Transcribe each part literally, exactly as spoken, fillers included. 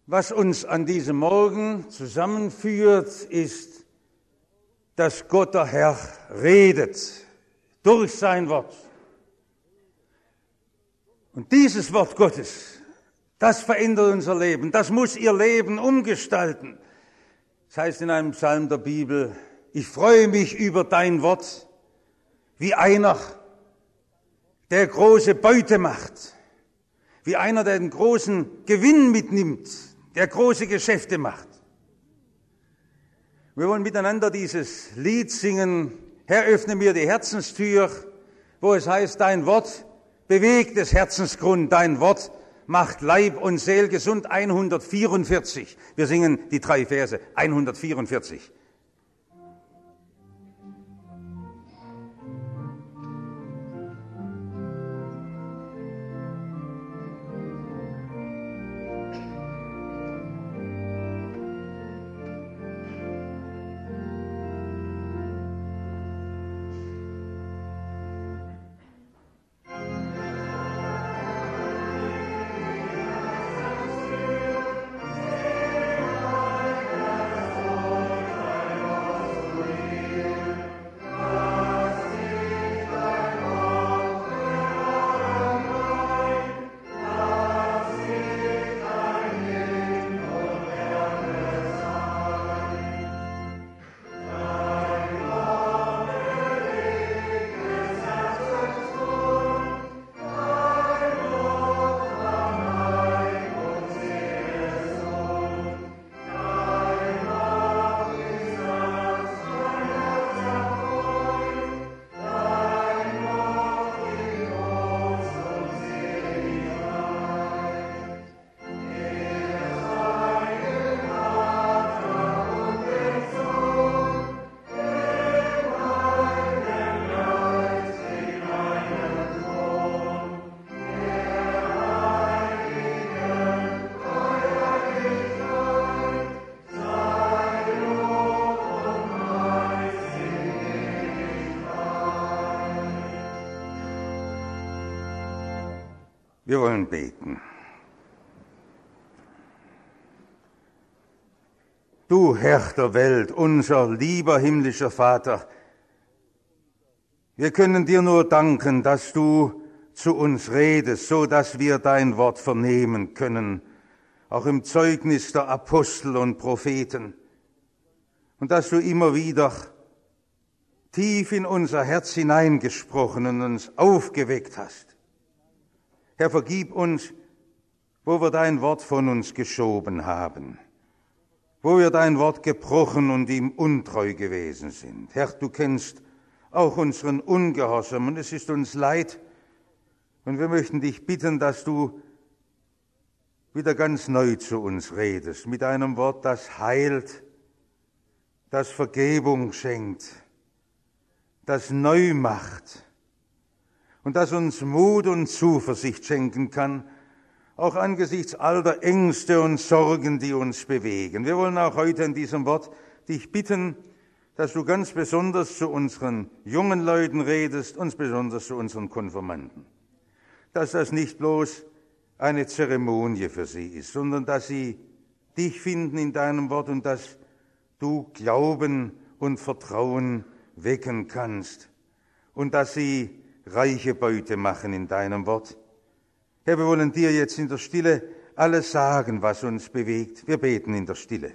Was uns an diesem Morgen zusammenführt, ist, dass Gott der Herr redet durch sein Wort. Und dieses Wort Gottes, das verändert unser Leben, das muss ihr Leben umgestalten. Das heißt in einem Psalm der Bibel, ich freue mich über dein Wort, wie einer, der große Beute macht, wie einer, der den großen Gewinn mitnimmt, der große Geschäfte macht. Wir wollen miteinander dieses Lied singen, Herr, öffne mir die Herzenstür, wo es heißt, dein Wort bewegt des Herzensgrund, dein Wort macht Leib und Seel gesund, hundertvierundvierzig. Wir singen die drei Verse, hundertvierundvierzig. Wir wollen beten. Du Herr der Welt, unser lieber himmlischer Vater, wir können dir nur danken, dass du zu uns redest, so dass wir dein Wort vernehmen können, auch im Zeugnis der Apostel und Propheten, und dass du immer wieder tief in unser Herz hineingesprochen und uns aufgeweckt hast. Herr, vergib uns, wo wir dein Wort von uns geschoben haben, wo wir dein Wort gebrochen und ihm untreu gewesen sind. Herr, du kennst auch unseren Ungehorsam und es ist uns leid und wir möchten dich bitten, dass du wieder ganz neu zu uns redest, mit einem Wort, das heilt, das Vergebung schenkt, das neu macht, und das uns Mut und Zuversicht schenken kann, auch angesichts all der Ängste und Sorgen, die uns bewegen. Wir wollen auch heute in diesem Wort dich bitten, dass du ganz besonders zu unseren jungen Leuten redest, und besonders zu unseren Konfirmanden. Dass das nicht bloß eine Zeremonie für sie ist, sondern dass sie dich finden in deinem Wort und dass du Glauben und Vertrauen wecken kannst und dass sie reiche Beute machen in deinem Wort. Herr, wir wollen dir jetzt in der Stille alles sagen, was uns bewegt. Wir beten in der Stille.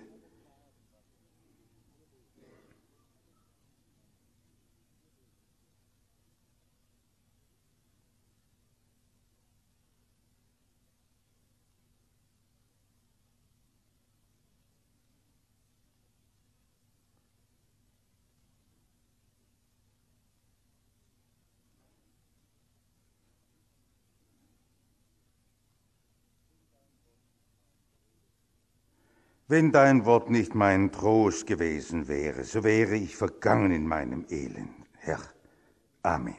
Wenn dein Wort nicht mein Trost gewesen wäre, so wäre ich vergangen in meinem Elend. Herr, Amen.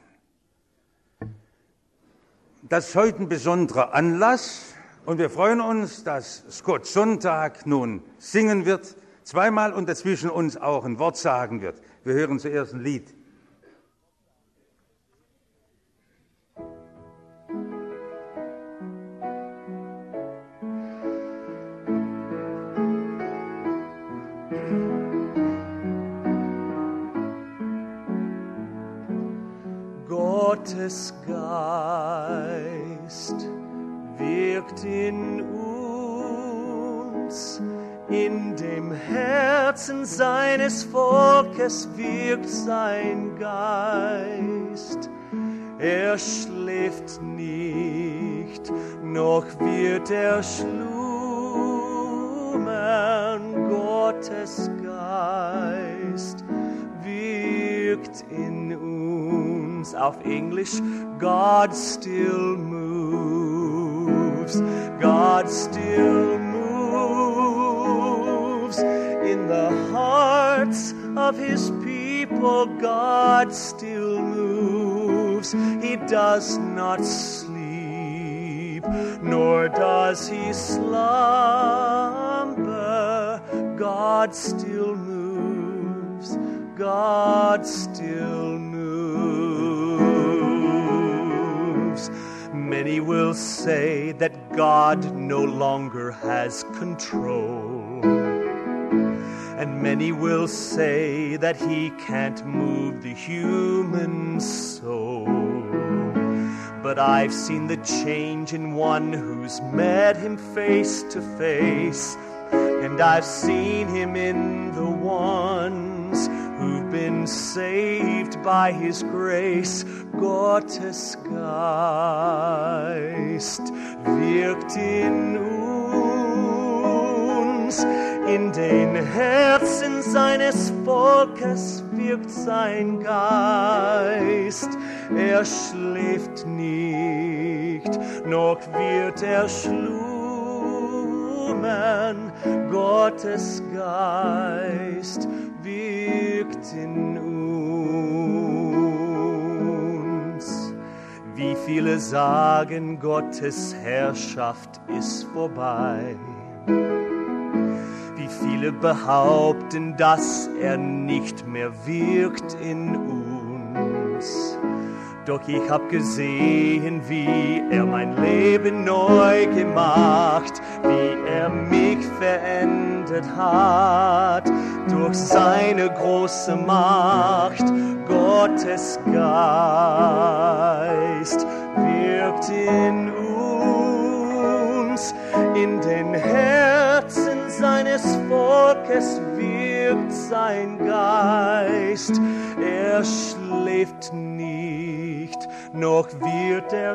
Das ist heute ein besonderer Anlass und wir freuen uns, dass Scott Sonntag nun singen wird, zweimal und dazwischen uns auch ein Wort sagen wird. Wir hören zuerst ein Lied. Gottes Geist wirkt in uns, in dem Herzen seines Volkes wirkt sein Geist. Er schläft nicht, noch wird er schlummern. Gottes Geist wirkt in uns. Auf Englisch, God still moves. God still moves in the hearts of his people. God still moves. He does not sleep, nor does he slumber. God still moves. God still moves. Many will say that God no longer has control. And many will say that he can't move the human soul. But I've seen the change in one who's met him face to face. And I've seen him in the ones who've been saved by his grace. Gottes Geist wirkt in uns. In den Herzen seines Volkes wirkt sein Geist. Er schläft nicht, noch wird er schlummern. Gottes Geist wirkt in uns. Wie viele sagen, Gottes Herrschaft ist vorbei. Wie viele behaupten, dass er nicht mehr wirkt in uns. Doch ich hab gesehen, wie er mein Leben neu gemacht, wie er mich verändert hat durch seine große Macht. Gottes Geist wirkt in uns, in den Herzen seines Volkes wirkt sein Geist. Er schläft nicht, noch wird er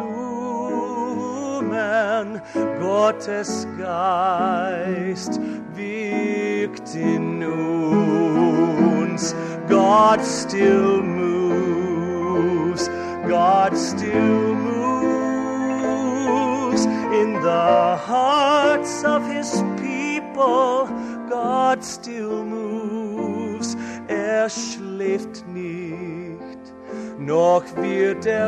schlummern. Gottes Geist wirkt in uns. God still moves, God still moves in the hearts of his people. God still moves, er schläft nicht, noch wird er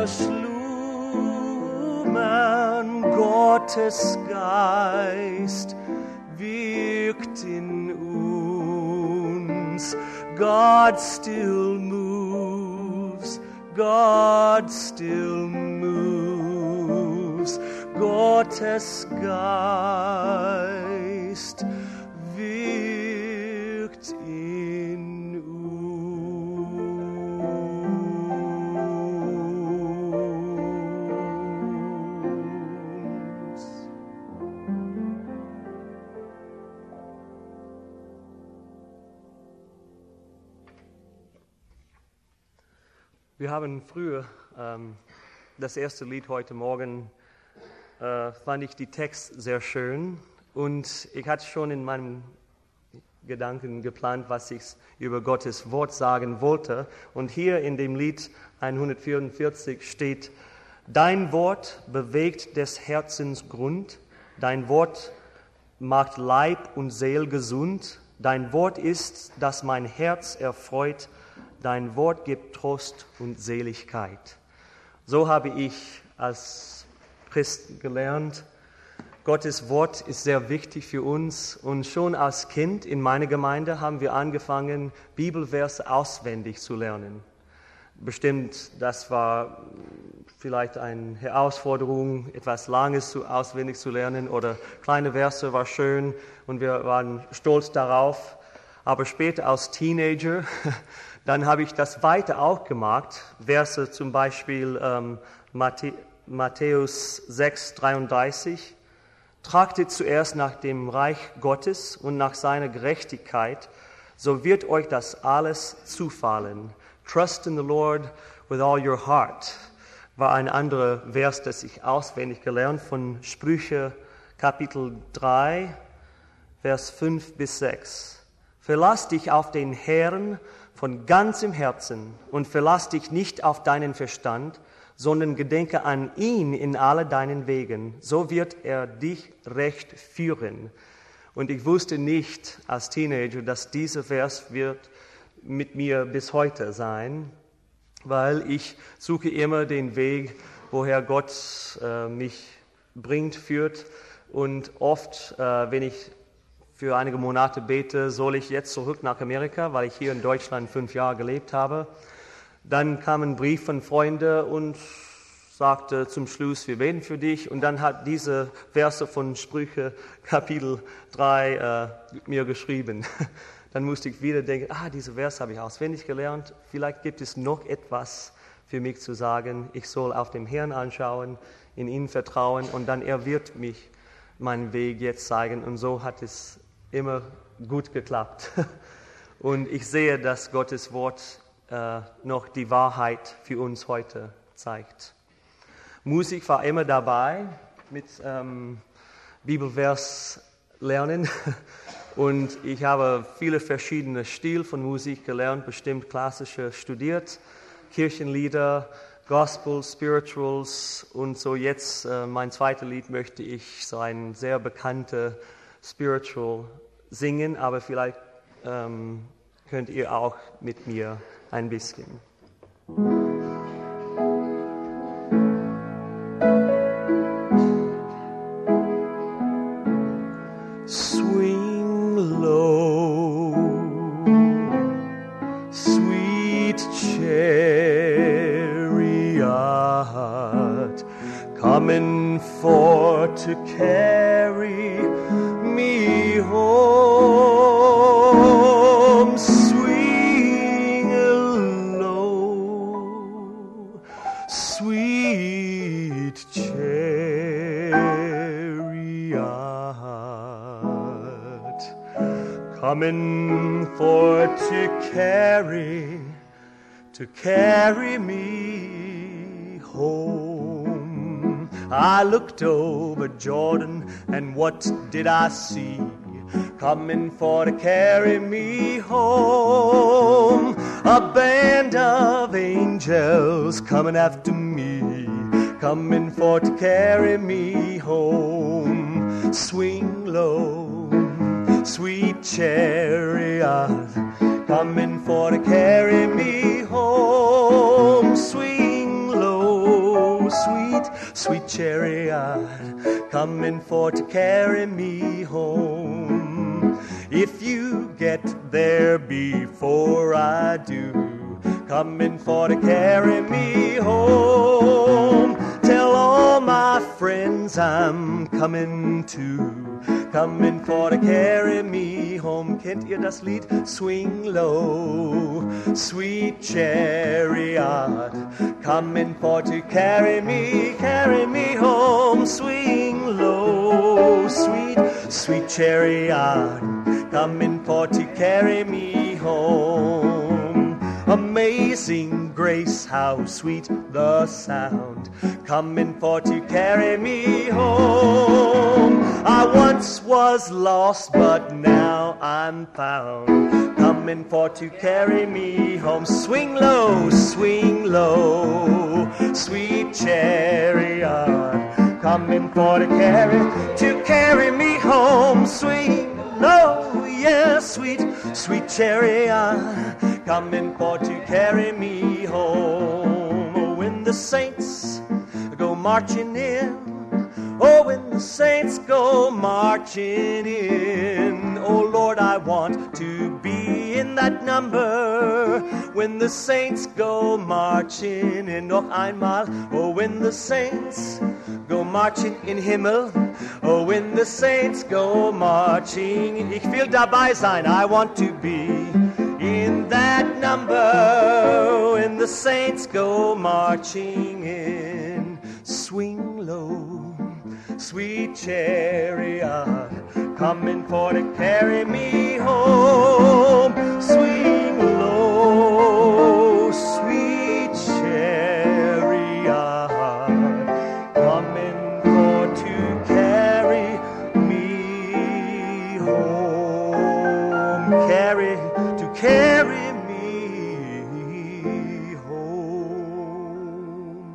schlummern. Gottes Geist wirkt in uns. God still moves, God still moves. Gottes Geist wirkt in uns. Wir haben früher ähm, das erste Lied heute Morgen, äh, fand ich die Text sehr schön und ich hatte schon in meinem Gedanken geplant, was ich über Gottes Wort sagen wollte. Und hier in dem Lied hundertvierundvierzig steht: Dein Wort bewegt des Herzens Grund, dein Wort macht Leib und Seel gesund, dein Wort ist, das mein Herz erfreut, dein Wort gibt Trost und Seligkeit. So habe ich als Christ gelernt. Gottes Wort ist sehr wichtig für uns und schon als Kind in meiner Gemeinde haben wir angefangen, Bibelverse auswendig zu lernen. Bestimmt, das war vielleicht eine Herausforderung, etwas Langes zu, auswendig zu lernen oder kleine Verse war schön und wir waren stolz darauf. Aber später als Teenager, Dann habe ich das weiter auch gemacht, Verse zum Beispiel ähm, Matthä- Matthäus sechs, dreiunddreißig. Trachtet zuerst nach dem Reich Gottes und nach seiner Gerechtigkeit, so wird euch das alles zufallen. Trust in the Lord with all your heart, war ein anderer Vers, das ich auswendig gelernt von Sprüche Kapitel drei, Vers fünf bis sechs. Verlass dich auf den Herrn von ganzem Herzen und verlass dich nicht auf deinen Verstand, sondern gedenke an ihn in alle deinen Wegen. So wird er dich recht führen. Und ich wusste nicht als Teenager, dass dieser Vers wird mit mir bis heute sein, weil ich suche immer den Weg, woher Gott äh, mich bringt, führt. Und oft, äh, wenn ich für einige Monate bete, soll ich jetzt zurück nach Amerika, weil ich hier in Deutschland fünf Jahre gelebt habe. Dann kam ein Brief von Freunden und sagte zum Schluss, wir beten für dich. Und dann hat diese Verse von Sprüche Kapitel drei äh, mir geschrieben. Dann musste ich wieder denken, ah, diese Verse habe ich auswendig gelernt. Vielleicht gibt es noch etwas für mich zu sagen. Ich soll auf den Herrn anschauen, in ihn vertrauen und dann er wird mich meinen Weg jetzt zeigen. Und so hat es immer gut geklappt. Und ich sehe, dass Gottes Wort äh, noch die Wahrheit für uns heute zeigt. Musik war immer dabei mit ähm, Bibelvers lernen. Und ich habe viele verschiedene Stile von Musik gelernt, bestimmt klassische studiert, Kirchenlieder, Gospel, Spirituals und so jetzt äh, mein zweites Lied möchte ich so ein sehr bekanntes Spiritual singen, aber vielleicht ähm, könnt ihr auch mit mir ein bisschen. Swing low, sweet chariot, coming for to carry me home. Swing low, sweet chariot, coming for to carry, to carry me home. I looked over Jordan, and what did I see? Coming for to carry me home. A band of angels coming after me, coming for to carry me home. Swing low, sweet chariot, coming for to carry me home. Swing low, sweet, sweet chariot, coming for to carry me home. If you get there before I do, coming for to carry me home. Tell all my friends I'm coming too, coming for to carry me home. Kennt ihr das Lied? Swing low, sweet chariot, coming for to carry me, carry me home. Swing low, sweet, sweet chariot, coming for to carry me home. Amazing grace, how sweet the sound, coming for to carry me home. I once was lost, but now I'm found, coming for to carry me home. Swing low, swing low, sweet chariot, coming for to carry, to carry me home. Swing low, yeah, sweet, sweet chariot, coming for to carry me home. Oh, when the saints go marching in, oh, when the saints go marching in, oh Lord, I want to be in that number. When the saints go marching in, noch einmal, oh, when the saints go marching in Himmel, oh, when the saints go marching, ich will dabei sein, I want to be in that number when the saints go marching in. Swing low, sweet chariot, coming for to carry me home. Swing low, sweet chariot, coming for to carry me home. Carry, to carry me home.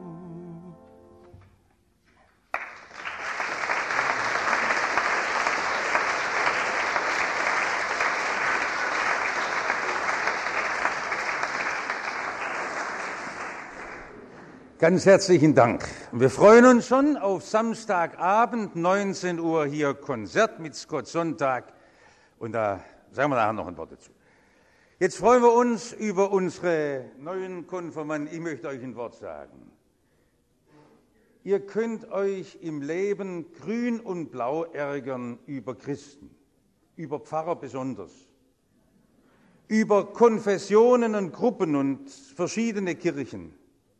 Ganz herzlichen Dank. Wir freuen uns schon auf Samstagabend, neunzehn Uhr, hier Konzert mit Scott Sonntag. Und da sagen wir nachher noch ein Wort dazu. Jetzt freuen wir uns über unsere neuen Konfirmanden. Ich möchte euch ein Wort sagen. Ihr könnt euch im Leben grün und blau ärgern über Christen, über Pfarrer besonders, über Konfessionen und Gruppen und verschiedene Kirchen.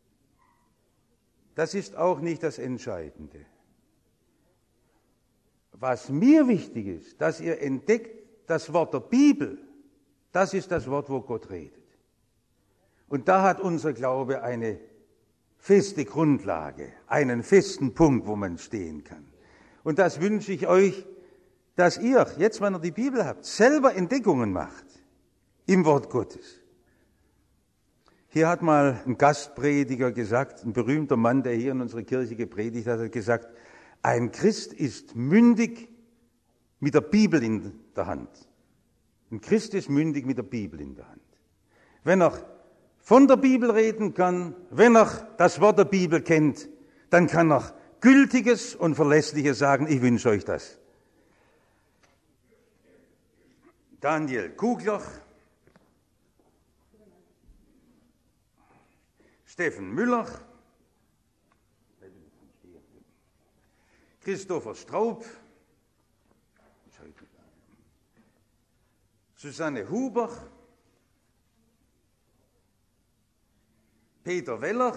Das ist auch nicht das Entscheidende. Was mir wichtig ist, dass ihr entdeckt, das Wort der Bibel, das ist das Wort, wo Gott redet. Und da hat unser Glaube eine feste Grundlage, einen festen Punkt, wo man stehen kann. Und das wünsche ich euch, dass ihr, jetzt wenn ihr die Bibel habt, selber Entdeckungen macht im Wort Gottes. Hier hat mal ein Gastprediger gesagt, ein berühmter Mann, der hier in unserer Kirche gepredigt hat, hat gesagt, ein Christ ist mündig mit der Bibel in der Hand. Ein Christ ist mündig mit der Bibel in der Hand. Wenn er von der Bibel reden kann, wenn er das Wort der Bibel kennt, dann kann er Gültiges und Verlässliches sagen. Ich wünsche euch das. Daniel Kugler, Steffen Müller, Christopher Straub, Susanne Huber, Peter Weller,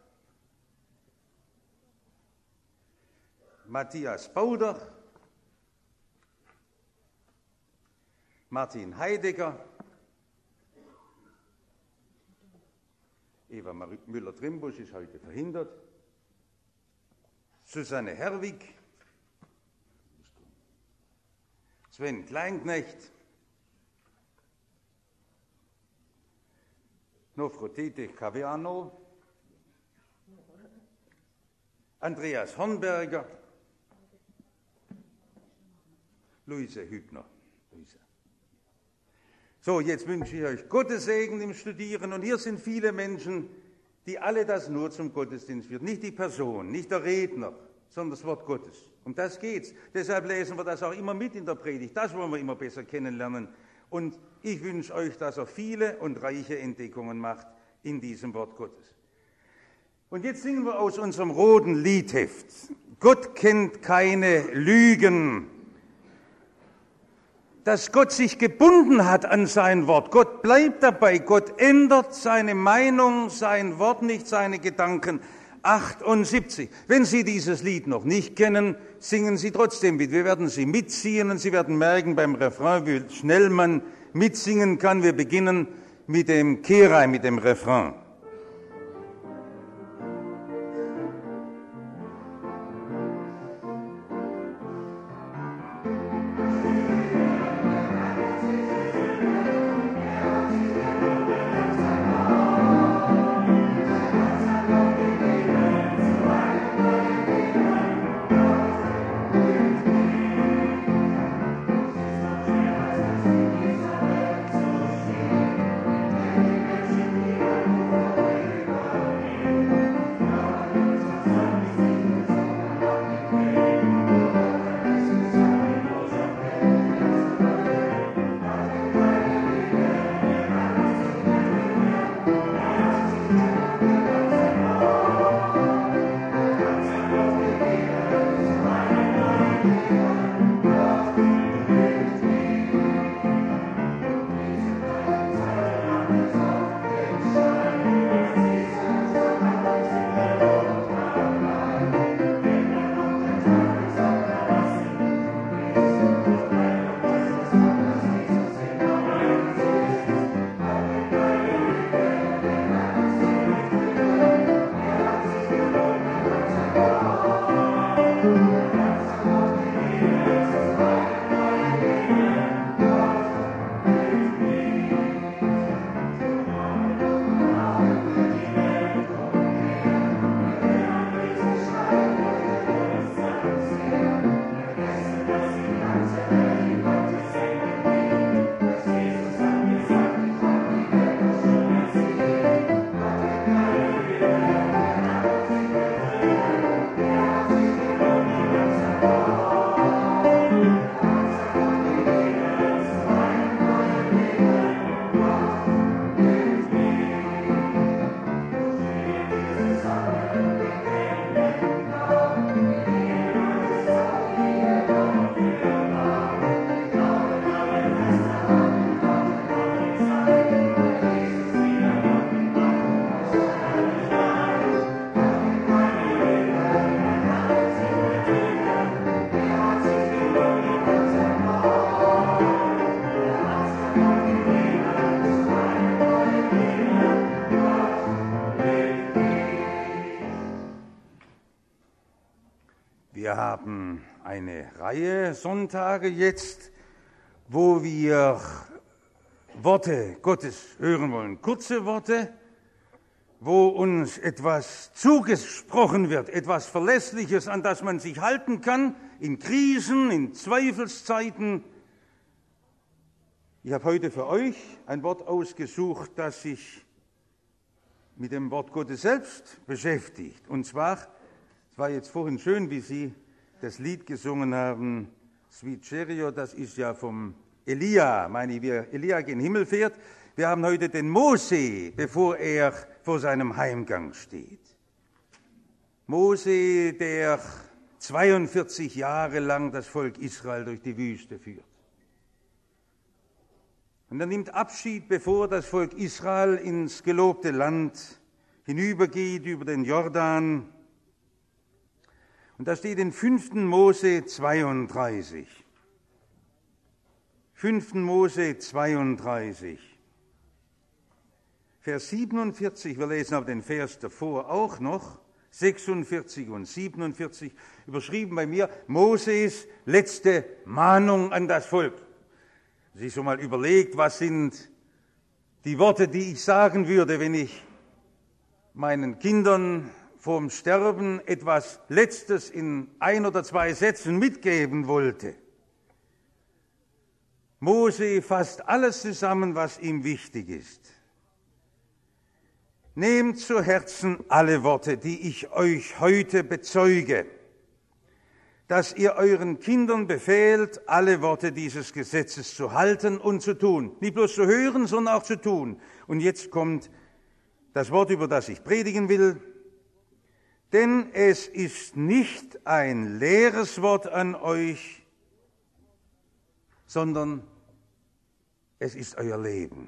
Matthias Bauder, Martin Heidegger, Eva Müller-Trimbusch ist heute verhindert, Susanne Herwig, Sven Kleinknecht, Nofrotete Caviano, Andreas Hornberger, Luise Hübner. Luise. So, jetzt wünsche ich euch Gottes Segen im Studieren. Und hier sind viele Menschen, die alle das nur zum Gottesdienst führen. Nicht die Person, nicht der Redner, sondern das Wort Gottes. Um das geht's. Deshalb lesen wir das auch immer mit in der Predigt. Das wollen wir immer besser kennenlernen. Und ich wünsche euch, dass er viele und reiche Entdeckungen macht in diesem Wort Gottes. Und jetzt singen wir aus unserem roten Liedheft. Gott kennt keine Lügen. Dass Gott sich gebunden hat an sein Wort. Gott bleibt dabei. Gott ändert seine Meinung, sein Wort nicht, seine Gedanken. achtundsiebzig. Wenn Sie dieses Lied noch nicht kennen, singen Sie trotzdem mit. Wir werden Sie mitziehen und Sie werden merken beim Refrain, wie schnell man mitsingen kann. Wir beginnen mit dem Kehrei, mit dem Refrain. Thank you. haben eine Reihe Sonntage jetzt, wo wir Worte Gottes hören wollen, kurze Worte, wo uns etwas zugesprochen wird, etwas Verlässliches, an das man sich halten kann, in Krisen, in Zweifelszeiten. Ich habe heute für euch ein Wort ausgesucht, das sich mit dem Wort Gottes selbst beschäftigt. Und zwar, es war jetzt vorhin schön, wie Sie das Lied gesungen haben, Sweet Chariot, das ist ja vom Elia, meine ich, wie Elia gen Himmel fährt. Wir haben heute den Mose, bevor er vor seinem Heimgang steht. Mose, der zweiundvierzig Jahre lang das Volk Israel durch die Wüste führt. Und er nimmt Abschied, bevor das Volk Israel ins gelobte Land hinübergeht, über den Jordan. Und da steht in fünften Mose zweiunddreißig. fünften Mose zweiunddreißig. Vers siebenundvierzig, wir lesen aber den Vers davor auch noch, sechsundvierzig und siebenundvierzig, überschrieben bei mir, Moses letzte Mahnung an das Volk. Sich so mal überlegt, was sind die Worte, die ich sagen würde, wenn ich meinen Kindern vorm Sterben etwas Letztes in ein oder zwei Sätzen mitgeben wollte. Mose fasst alles zusammen, was ihm wichtig ist. Nehmt zu Herzen alle Worte, die ich euch heute bezeuge, dass ihr euren Kindern befehlt, alle Worte dieses Gesetzes zu halten und zu tun. Nicht bloß zu hören, sondern auch zu tun. Und jetzt kommt das Wort, über das ich predigen will. Denn es ist nicht ein leeres Wort an euch, sondern es ist euer Leben.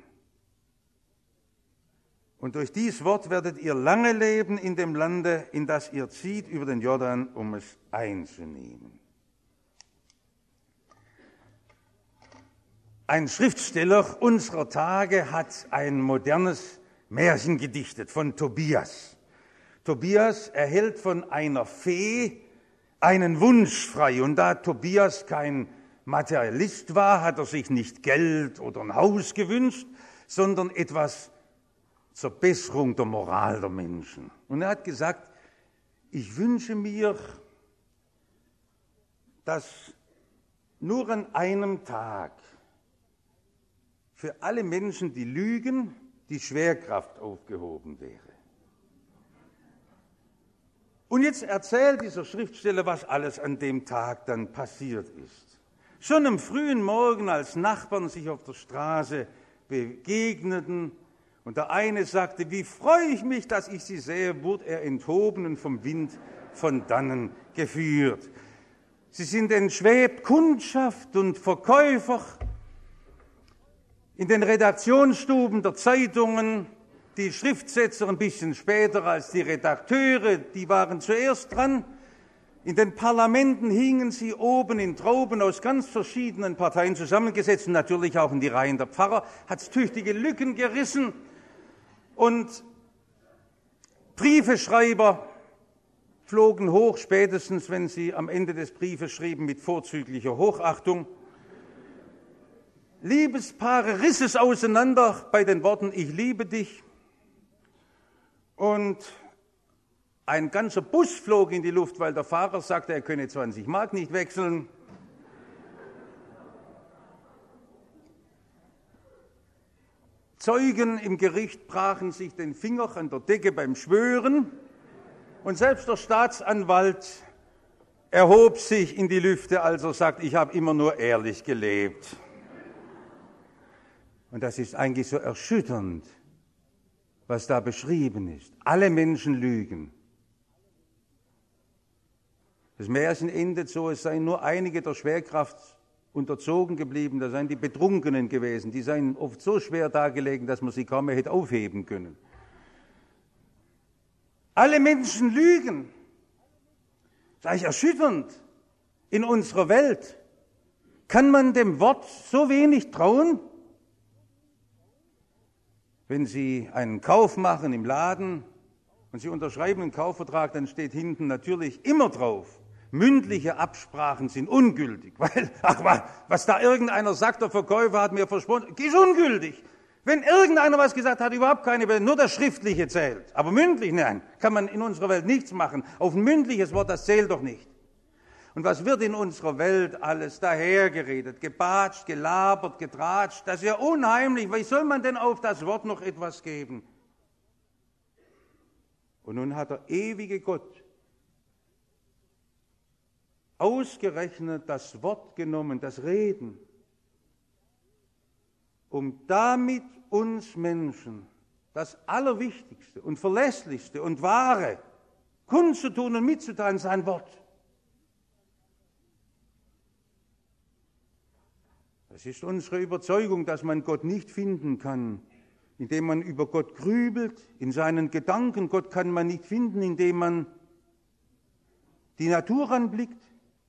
Und durch dies Wort werdet ihr lange leben in dem Lande, in das ihr zieht über den Jordan, um es einzunehmen. Ein Schriftsteller unserer Tage hat ein modernes Märchen gedichtet von Tobias. Tobias erhält von einer Fee einen Wunsch frei. Und da Tobias kein Materialist war, hat er sich nicht Geld oder ein Haus gewünscht, sondern etwas zur Besserung der Moral der Menschen. Und er hat gesagt, ich wünsche mir, dass nur an einem Tag für alle Menschen, die lügen, die Schwerkraft aufgehoben wäre. Und jetzt erzählt dieser Schriftsteller, was alles an dem Tag dann passiert ist. Schon am frühen Morgen, als Nachbarn sich auf der Straße begegneten, und der eine sagte, wie freue ich mich, dass ich Sie sehe, wurde er enthoben und vom Wind von dannen geführt. Sie sind entschwebt, Kundschaft und Verkäufer in den Redaktionsstuben der Zeitungen, die Schriftsetzer ein bisschen später als die Redakteure, die waren zuerst dran. In den Parlamenten hingen sie oben in Trauben aus ganz verschiedenen Parteien zusammengesetzt, und natürlich auch in die Reihen der Pfarrer, hat es tüchtige Lücken gerissen. Und Briefeschreiber flogen hoch, spätestens wenn sie am Ende des Briefes schrieben, mit vorzüglicher Hochachtung. Liebespaare riss es auseinander bei den Worten, ich liebe dich. Und ein ganzer Bus flog in die Luft, weil der Fahrer sagte, er könne zwanzig Mark nicht wechseln. Zeugen im Gericht brachen sich den Finger an der Decke beim Schwören, und selbst der Staatsanwalt erhob sich in die Lüfte, als er sagt, ich habe immer nur ehrlich gelebt. Und das ist eigentlich so erschütternd, was da beschrieben ist. Alle Menschen lügen. Das Märchen endet so, es seien nur einige der Schwerkraft unterzogen geblieben, das seien die Betrunkenen gewesen, die seien oft so schwer dargelegen, dass man sie kaum mehr hätte aufheben können. Alle Menschen lügen. Das ist eigentlich erschütternd in unserer Welt. Kann man dem Wort so wenig trauen? Wenn Sie einen Kauf machen im Laden und Sie unterschreiben einen Kaufvertrag, dann steht hinten natürlich immer drauf, Mündliche Absprachen sind ungültig, weil, ach, was da irgendeiner sagt, der Verkäufer hat mir versprochen, ist ungültig. Wenn irgendeiner was gesagt hat, überhaupt keine Bedeutung, nur das Schriftliche zählt. Aber mündlich, nein, kann man in unserer Welt nichts machen. Auf ein mündliches Wort, das zählt doch nicht. Und was wird in unserer Welt alles dahergeredet, gebatscht, gelabert, getratscht, das ist ja unheimlich. Wie soll man denn auf das Wort noch etwas geben? Und nun hat der ewige Gott ausgerechnet das Wort genommen, das Reden, um damit uns Menschen das Allerwichtigste und Verlässlichste und Wahre kundzutun und mitzuteilen, sein Wort. Es ist unsere Überzeugung, dass man Gott nicht finden kann, indem man über Gott grübelt, in seinen Gedanken. Gott kann man nicht finden, indem man die Natur anblickt.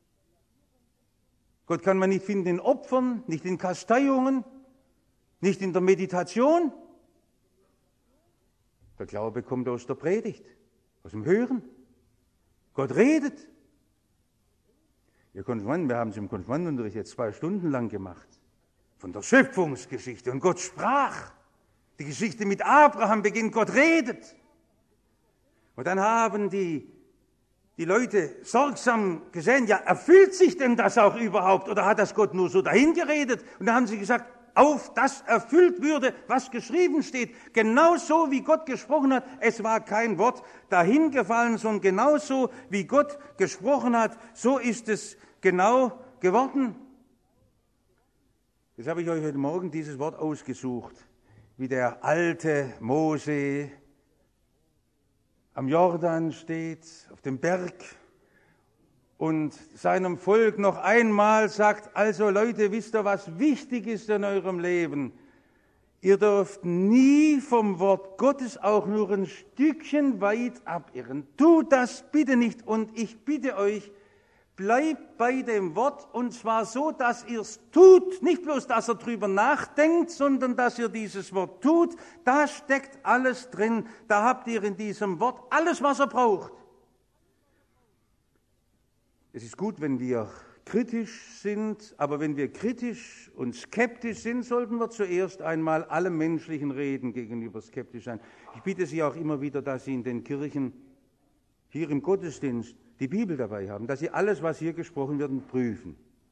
Gott kann man nicht finden in Opfern, nicht in Kasteiungen, nicht in der Meditation. Der Glaube kommt aus der Predigt, aus dem Hören. Gott redet. Ihr Konfirmanden, wir haben es im Konfirmandenunterricht jetzt zwei Stunden lang gemacht. Von der Schöpfungsgeschichte. Und Gott sprach. Die Geschichte mit Abraham beginnt, Gott redet. Und dann haben die, die Leute sorgsam gesehen, ja, erfüllt sich denn das auch überhaupt? Oder hat das Gott nur so dahingeredet? Und dann haben sie gesagt, auf das erfüllt würde, was geschrieben steht. Genauso wie Gott gesprochen hat. Es war kein Wort dahingefallen, sondern genauso wie Gott gesprochen hat, so ist es genau geworden. Jetzt habe ich euch heute Morgen dieses Wort ausgesucht, wie der alte Mose am Jordan steht, auf dem Berg, und seinem Volk noch einmal sagt, also Leute, wisst ihr, was wichtig ist in eurem Leben? Ihr dürft nie vom Wort Gottes auch nur ein Stückchen weit abirren. Tut das bitte nicht, und ich bitte euch, bleibt bei dem Wort, und zwar so, dass ihr es tut, nicht bloß, dass ihr drüber nachdenkt, sondern dass ihr dieses Wort tut. Da steckt alles drin, da habt ihr in diesem Wort alles, was ihr braucht. Es ist gut, wenn wir kritisch sind, aber wenn wir kritisch und skeptisch sind, sollten wir zuerst einmal allem menschlichen Reden gegenüber skeptisch sein. Ich bitte Sie auch immer wieder, dass Sie in den Kirchen, hier im Gottesdienst, die Bibel dabei haben, dass Sie alles, was hier gesprochen wird, prüfen.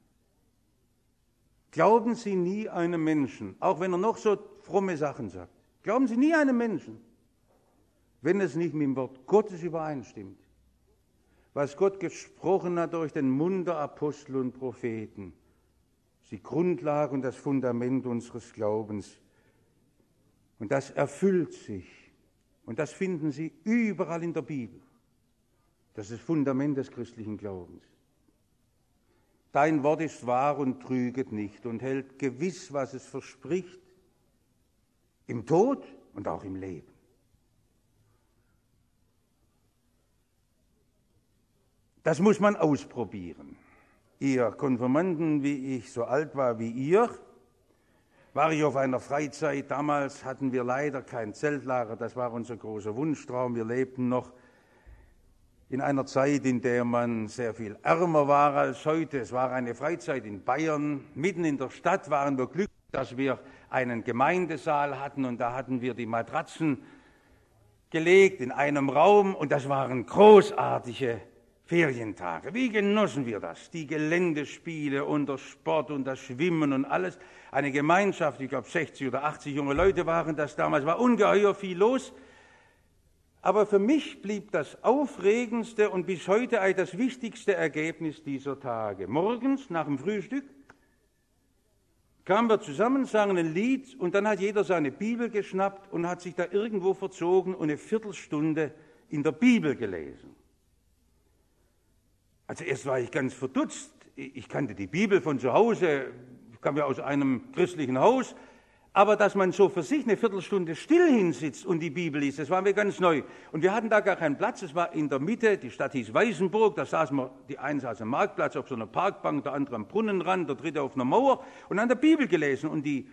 Glauben Sie nie einem Menschen, auch wenn er noch so fromme Sachen sagt, glauben Sie nie einem Menschen, wenn es nicht mit dem Wort Gottes übereinstimmt. Was Gott gesprochen hat durch den Mund der Apostel und Propheten, ist die Grundlage und das Fundament unseres Glaubens. Und das erfüllt sich. Und das finden Sie überall in der Bibel. Das ist das Fundament des christlichen Glaubens. Dein Wort ist wahr und trüget nicht und hält gewiss, was es verspricht, im Tod und auch im Leben. Das muss man ausprobieren. Ihr Konfirmanden, wie ich so alt war wie ihr, war ich auf einer Freizeit. Damals hatten wir leider kein Zeltlager, das war unser großer Wunschtraum. Wir lebten noch in einer Zeit, in der man sehr viel ärmer war als heute. Es war eine Freizeit in Bayern. Mitten in der Stadt waren wir glücklich, dass wir einen Gemeindesaal hatten, und da hatten wir die Matratzen gelegt in einem Raum, und das waren großartige Ferientage. Wie genossen wir das? Die Geländespiele und der Sport und das Schwimmen und alles. Eine Gemeinschaft, ich glaube sechzig oder achtzig junge Leute waren das damals, war ungeheuer viel los. Aber für mich blieb das aufregendste und bis heute eigentlich das wichtigste Ergebnis dieser Tage. Morgens nach dem Frühstück kamen wir zusammen, sangen ein Lied, und dann hat jeder seine Bibel geschnappt und hat sich da irgendwo verzogen und eine Viertelstunde in der Bibel gelesen. Also erst war ich ganz verdutzt. Ich kannte die Bibel von zu Hause, ich kam ja aus einem christlichen Haus, aber dass man so für sich eine Viertelstunde still hinsitzt und die Bibel liest, das war mir ganz neu. Und wir hatten da gar keinen Platz, es war in der Mitte, die Stadt hieß Weißenburg, da saßen wir, die einen saßen am Marktplatz auf so einer Parkbank, der andere am Brunnenrand, der dritte auf einer Mauer, und haben der Bibel gelesen. Und die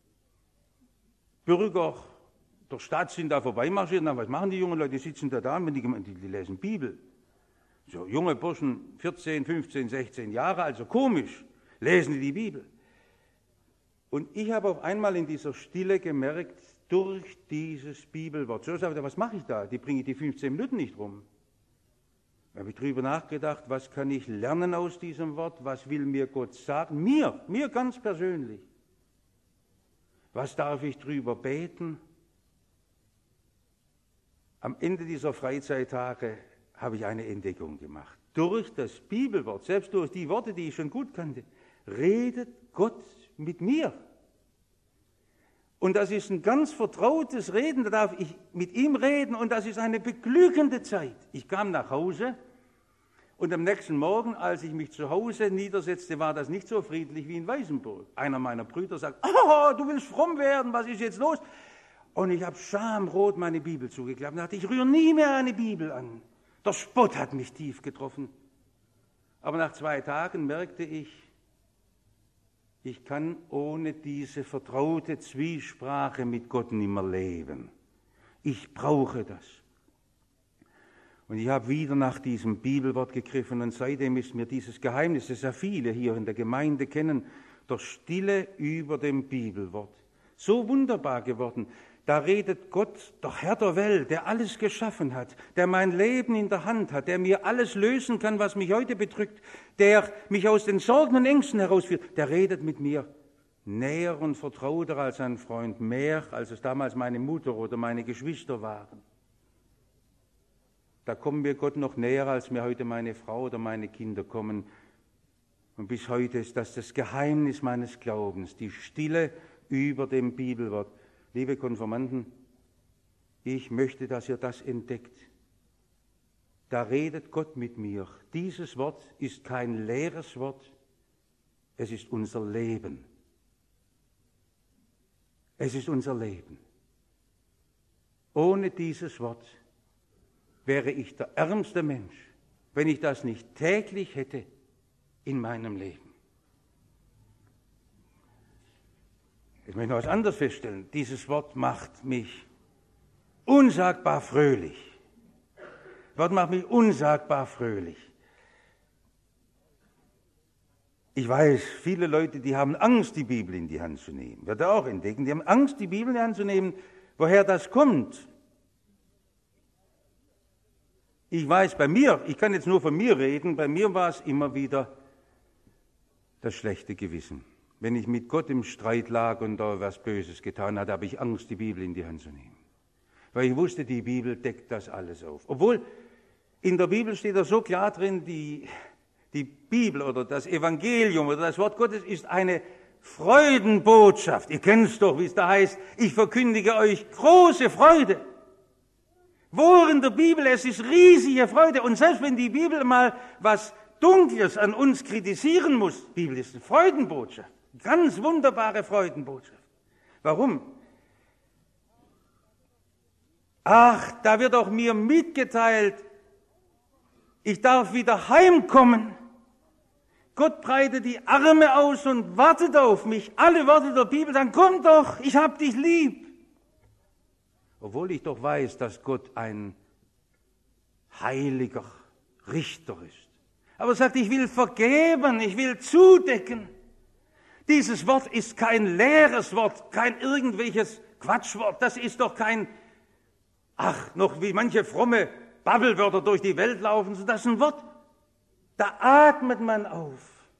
Bürger der Stadt sind da vorbeimarschiert und haben, was machen die jungen Leute, die sitzen da da, und die, die lesen Bibel. So junge Burschen, vierzehn, fünfzehn, sechzehn Jahre, also komisch, lesen die die Bibel. Und ich habe auf einmal in dieser Stille gemerkt, durch dieses Bibelwort, so sagte, was mache ich da? Die bringe ich die fünfzehn Minuten nicht rum. Da habe ich drüber nachgedacht, was kann ich lernen aus diesem Wort, was will mir Gott sagen, mir, mir ganz persönlich. Was darf ich drüber beten? Am Ende dieser Freizeittage habe ich eine Entdeckung gemacht. Durch das Bibelwort, selbst durch die Worte, die ich schon gut kannte, redet Gott mit mir. Und das ist ein ganz vertrautes Reden, da darf ich mit ihm reden und das ist eine beglückende Zeit. Ich kam nach Hause und am nächsten Morgen, als ich mich zu Hause niedersetzte, war das nicht so friedlich wie in Weißenburg. Einer meiner Brüder sagt, oh, du willst fromm werden, was ist jetzt los? Und ich habe schamrot meine Bibel zugeklappt und dachte, ich rühre nie mehr eine Bibel an. Der Spott hat mich tief getroffen. Aber nach zwei Tagen merkte ich, ich kann ohne diese vertraute Zwiesprache mit Gott nicht mehr leben. Ich brauche das. Und ich habe wieder nach diesem Bibelwort gegriffen und seitdem ist mir dieses Geheimnis, das ja viele hier in der Gemeinde kennen, der Stille über dem Bibelwort, so wunderbar geworden. Da redet Gott, der Herr der Welt, der alles geschaffen hat, der mein Leben in der Hand hat, der mir alles lösen kann, was mich heute bedrückt, der mich aus den Sorgen und Ängsten herausführt, der redet mit mir näher und vertrauter als ein Freund, mehr als es damals meine Mutter oder meine Geschwister waren. Da kommen mir Gott noch näher, als mir heute meine Frau oder meine Kinder kommen. Und bis heute ist das das Geheimnis meines Glaubens, die Stille über dem Bibelwort. Liebe Konfirmanden, ich möchte, dass ihr das entdeckt. Da redet Gott mit mir. Dieses Wort ist kein leeres Wort, es ist unser Leben. Es ist unser Leben. Ohne dieses Wort wäre ich der ärmste Mensch, wenn ich das nicht täglich hätte in meinem Leben. Ich möchte noch was anderes feststellen. Dieses Wort macht mich unsagbar fröhlich. Das Wort macht mich unsagbar fröhlich. Ich weiß, viele Leute, die haben Angst, die Bibel in die Hand zu nehmen. Wird er auch entdecken. Die haben Angst, die Bibel in die Hand zu nehmen. Woher das kommt? Ich weiß, bei mir, ich kann jetzt nur von mir reden, bei mir war es immer wieder das schlechte Gewissen. Wenn ich mit Gott im Streit lag und da was Böses getan hatte, habe ich Angst, die Bibel in die Hand zu nehmen. Weil ich wusste, die Bibel deckt das alles auf. Obwohl in der Bibel steht da so klar drin, die, die Bibel oder das Evangelium oder das Wort Gottes ist eine Freudenbotschaft. Ihr kennt es doch, wie es da heißt, ich verkündige euch große Freude. Wo in der Bibel, es ist riesige Freude. Und selbst wenn die Bibel mal was Dunkles an uns kritisieren muss, die Bibel ist eine Freudenbotschaft. Ganz wunderbare Freudenbotschaft. Warum? Ach, da wird auch mir mitgeteilt, ich darf wieder heimkommen. Gott breitet die Arme aus und wartet auf mich. Alle Worte der Bibel, dann komm doch, ich hab dich lieb. Obwohl ich doch weiß, dass Gott ein heiliger Richter ist. Aber er sagt, ich will vergeben, ich will zudecken. Dieses Wort ist kein leeres Wort, kein irgendwelches Quatschwort. Das ist doch kein, ach, noch wie manche fromme Babbelwörter durch die Welt laufen. Das ist ein Wort, da atmet man auf.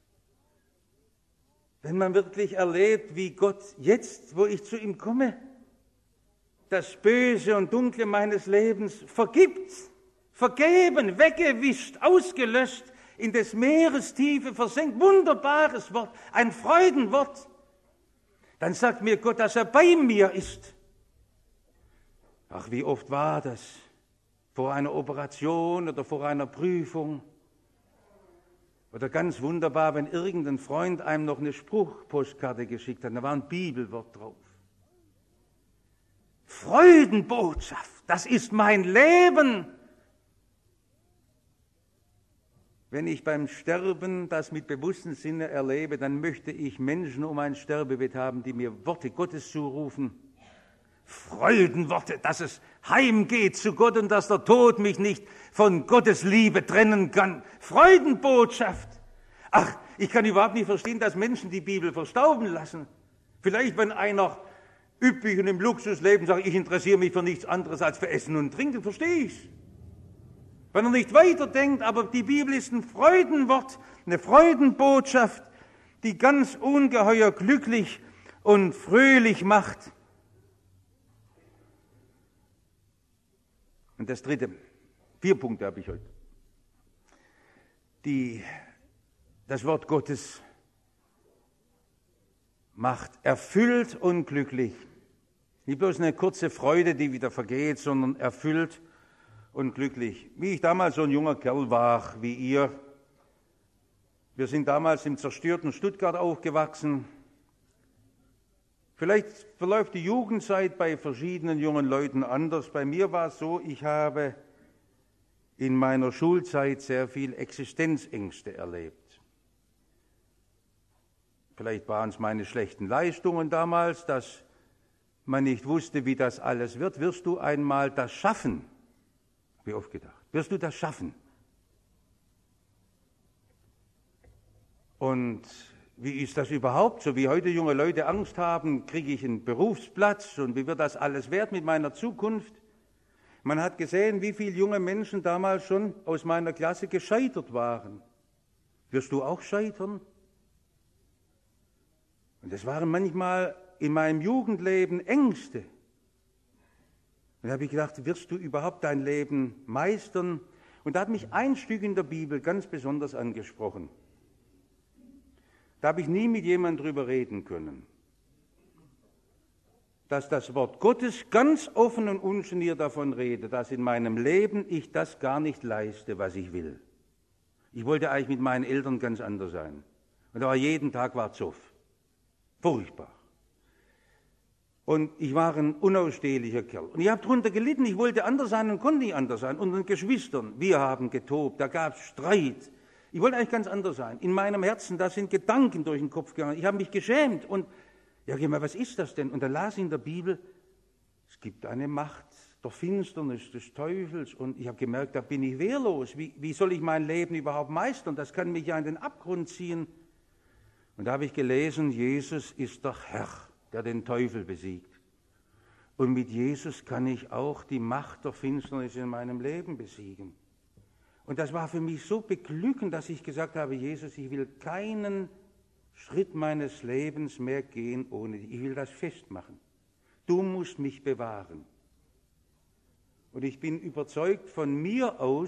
Wenn man wirklich erlebt, wie Gott jetzt, wo ich zu ihm komme, das Böse und Dunkle meines Lebens vergibt, vergeben, weggewischt, ausgelöscht, in des Meeres Tiefe versenkt. Wunderbares Wort, ein Freudenwort. Dann sagt mir Gott, dass er bei mir ist. Ach, wie oft war das? Vor einer Operation oder vor einer Prüfung. Oder ganz wunderbar, wenn irgendein Freund einem noch eine Spruchpostkarte geschickt hat, da war ein Bibelwort drauf. Freudenbotschaft, das ist mein Leben. Wenn ich beim Sterben das mit bewusstem Sinne erlebe, dann möchte ich Menschen um ein Sterbebett haben, die mir Worte Gottes zurufen. Freudenworte, dass es heimgeht zu Gott und dass der Tod mich nicht von Gottes Liebe trennen kann. Freudenbotschaft. Ach, ich kann überhaupt nicht verstehen, dass Menschen die Bibel verstauben lassen. Vielleicht, wenn einer üppig und im Luxus lebt und sagt, ich interessiere mich für nichts anderes als für Essen und Trinken, verstehe ich's. Wenn er nicht weiterdenkt, aber die Bibel ist ein Freudenwort, eine Freudenbotschaft, die ganz ungeheuer glücklich und fröhlich macht. Und das Dritte, vier Punkte habe ich heute. Die, das Wort Gottes macht erfüllt und glücklich. Nicht bloß eine kurze Freude, die wieder vergeht, sondern erfüllt und glücklich. Wie ich damals so ein junger Kerl war, wie ihr. Wir sind damals im zerstörten Stuttgart aufgewachsen. Vielleicht verläuft die Jugendzeit bei verschiedenen jungen Leuten anders. Bei mir war es so, ich habe in meiner Schulzeit sehr viel Existenzängste erlebt. Vielleicht waren es meine schlechten Leistungen damals, dass man nicht wusste, wie das alles wird. Wirst du einmal das schaffen? Wie oft gedacht. Wirst du das schaffen? Und wie ist das überhaupt? So wie heute junge Leute Angst haben, kriege ich einen Berufsplatz und wie wird das alles wert mit meiner Zukunft? Man hat gesehen, wie viele junge Menschen damals schon aus meiner Klasse gescheitert waren. Wirst du auch scheitern? Und das waren manchmal in meinem Jugendleben Ängste. Und da habe ich gedacht, wirst du überhaupt dein Leben meistern? Und da hat mich ein Stück in der Bibel ganz besonders angesprochen. Da habe ich nie mit jemandem drüber reden können. Dass das Wort Gottes ganz offen und ungeniert davon redet, dass in meinem Leben ich das gar nicht leiste, was ich will. Ich wollte eigentlich mit meinen Eltern ganz anders sein. Und da war jeden Tag war Zoff. Furchtbar. Und ich war ein unausstehlicher Kerl. Und ich habe darunter gelitten, ich wollte anders sein und konnte nicht anders sein. Und den Geschwistern, wir haben getobt, da gab es Streit. Ich wollte eigentlich ganz anders sein. In meinem Herzen, da sind Gedanken durch den Kopf gegangen. Ich habe mich geschämt. Und ja, geh mal, was ist das denn? Und dann las ich in der Bibel, es gibt eine Macht der Finsternis, des Teufels. Und ich habe gemerkt, da bin ich wehrlos. Wie, wie soll ich mein Leben überhaupt meistern? Das kann mich ja in den Abgrund ziehen. Und da habe ich gelesen, Jesus ist der Herr, der den Teufel besiegt. Und mit Jesus kann ich auch die Macht der Finsternis in meinem Leben besiegen. Und das war für mich so beglückend, dass ich gesagt habe, Jesus, ich will keinen Schritt meines Lebens mehr gehen ohne dich. Ich will das festmachen. Du musst mich bewahren. Und ich bin überzeugt, von mir aus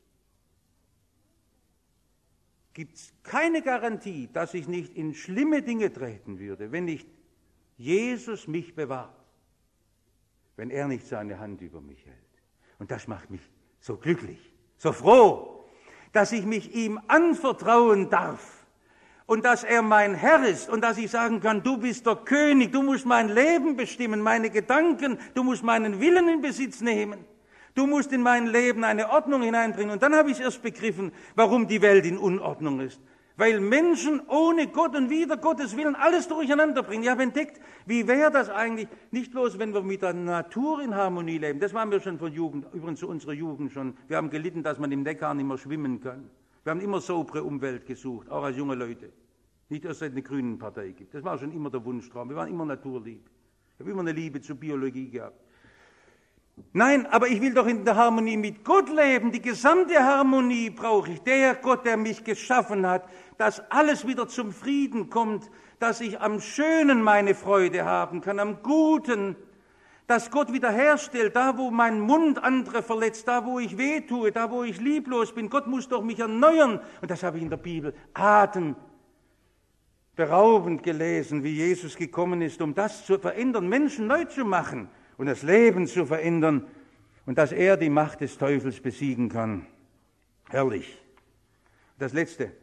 gibt es keine Garantie, dass ich nicht in schlimme Dinge treten würde, wenn nicht Jesus mich bewahrt, wenn er nicht seine Hand über mich hält. Und das macht mich so glücklich, so froh, dass ich mich ihm anvertrauen darf und dass er mein Herr ist und dass ich sagen kann, du bist der König, du musst mein Leben bestimmen, meine Gedanken, du musst meinen Willen in Besitz nehmen. Du musst in mein Leben eine Ordnung hineinbringen. Und dann habe ich erst begriffen, warum die Welt in Unordnung ist. Weil Menschen ohne Gott und wider Gottes Willen alles durcheinander bringen. Ich habe entdeckt, wie wäre das eigentlich, nicht bloß, wenn wir mit der Natur in Harmonie leben. Das waren wir schon von Jugend, übrigens zu unserer Jugend schon. Wir haben gelitten, dass man im Neckar nicht mehr schwimmen kann. Wir haben immer saubere Umwelt gesucht, auch als junge Leute. Nicht erst seit es eine grünen Partei gibt. Das war schon immer der Wunschtraum. Wir waren immer naturlieb. Ich habe immer eine Liebe zur Biologie gehabt. Nein, aber ich will doch in der Harmonie mit Gott leben. Die gesamte Harmonie brauche ich. Der Gott, der mich geschaffen hat, dass alles wieder zum Frieden kommt, dass ich am Schönen meine Freude haben kann, am Guten, dass Gott wiederherstellt, da wo mein Mund andere verletzt, da wo ich weh tue, da wo ich lieblos bin. Gott muss doch mich erneuern. Und das habe ich in der Bibel atemberaubend gelesen, wie Jesus gekommen ist, um das zu verändern, Menschen neu zu machen. Und das Leben zu verändern und dass er die Macht des Teufels besiegen kann. Herrlich. Das Letzte,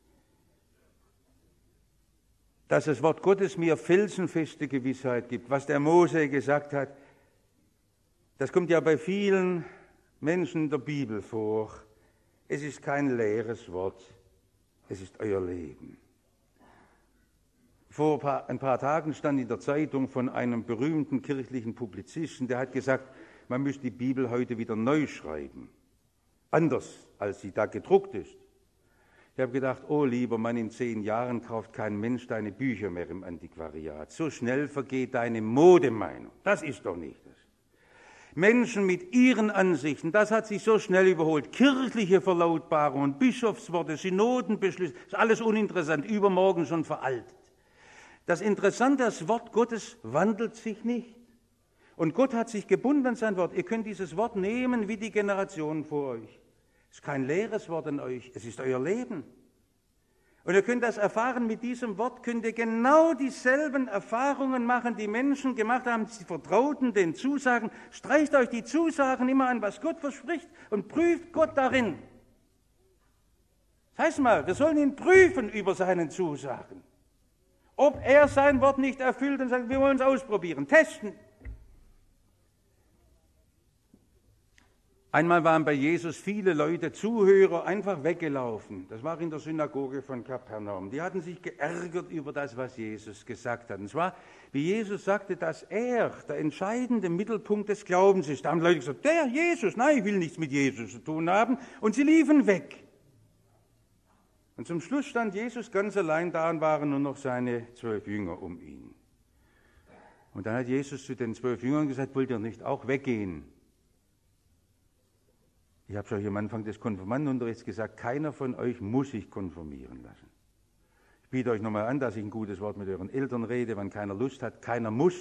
dass das Wort Gottes mir felsenfeste Gewissheit gibt. Was der Mose gesagt hat, das kommt ja bei vielen Menschen in der Bibel vor. Es ist kein leeres Wort, es ist euer Leben. Vor ein paar, ein paar Tagen stand in der Zeitung von einem berühmten kirchlichen Publizisten, der hat gesagt, man müsste die Bibel heute wieder neu schreiben. Anders, als sie da gedruckt ist. Ich habe gedacht, oh lieber Mann, in zehn Jahren kauft kein Mensch deine Bücher mehr im Antiquariat. So schnell vergeht deine Modemeinung. Das ist doch nicht das. Menschen mit ihren Ansichten, das hat sich so schnell überholt. Kirchliche Verlautbarungen, Bischofsworte, Synodenbeschlüsse, ist alles uninteressant, übermorgen schon veraltet. Das Interessante, das Wort Gottes wandelt sich nicht. Und Gott hat sich gebunden an sein Wort. Ihr könnt dieses Wort nehmen wie die Generationen vor euch. Es ist kein leeres Wort an euch, es ist euer Leben. Und ihr könnt das erfahren, mit diesem Wort könnt ihr genau dieselben Erfahrungen machen, die Menschen gemacht haben, sie vertrauten den Zusagen. Streicht euch die Zusagen immer an, was Gott verspricht und prüft Gott darin. Das heißt mal, wir sollen ihn prüfen über seinen Zusagen. Ob er sein Wort nicht erfüllt und sagt, wir wollen es ausprobieren, testen. Einmal waren bei Jesus viele Leute, Zuhörer, einfach weggelaufen. Das war in der Synagoge von Kapernaum. Die hatten sich geärgert über das, was Jesus gesagt hat. Und zwar, wie Jesus sagte, dass er der entscheidende Mittelpunkt des Glaubens ist. Da haben Leute gesagt, der Jesus, nein, ich will nichts mit Jesus zu tun haben. Und sie liefen weg. Und zum Schluss stand Jesus ganz allein da und waren nur noch seine zwölf Jünger um ihn. Und dann hat Jesus zu den zwölf Jüngern gesagt, wollt ihr nicht auch weggehen? Ich habe schon am Anfang des Konfirmandenunterrichts gesagt, keiner von euch muss sich konfirmieren lassen. Ich biete euch nochmal an, dass ich ein gutes Wort mit euren Eltern rede, wenn keiner Lust hat. Keiner muss.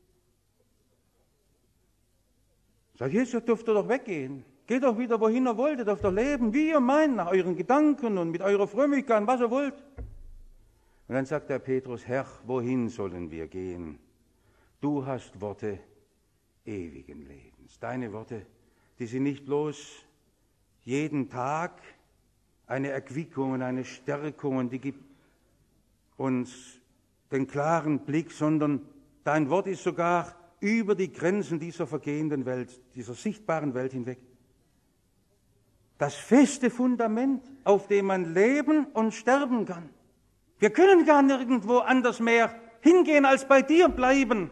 Sagt Jesus, ihr dürft doch weggehen. Geht doch wieder, wohin ihr wollt, ihr dürft doch leben, wie ihr meint, nach euren Gedanken und mit eurer Frömmigkeit, was ihr wollt. Und dann sagt der Petrus, Herr, wohin sollen wir gehen? Du hast Worte ewigen Lebens. Deine Worte, die sind nicht bloß jeden Tag eine Erquickung und eine Stärkung und die gibt uns den klaren Blick, sondern dein Wort ist sogar über die Grenzen dieser vergehenden Welt, dieser sichtbaren Welt hinweg. Das feste Fundament, auf dem man leben und sterben kann. Wir können gar nirgendwo anders mehr hingehen, als bei dir bleiben.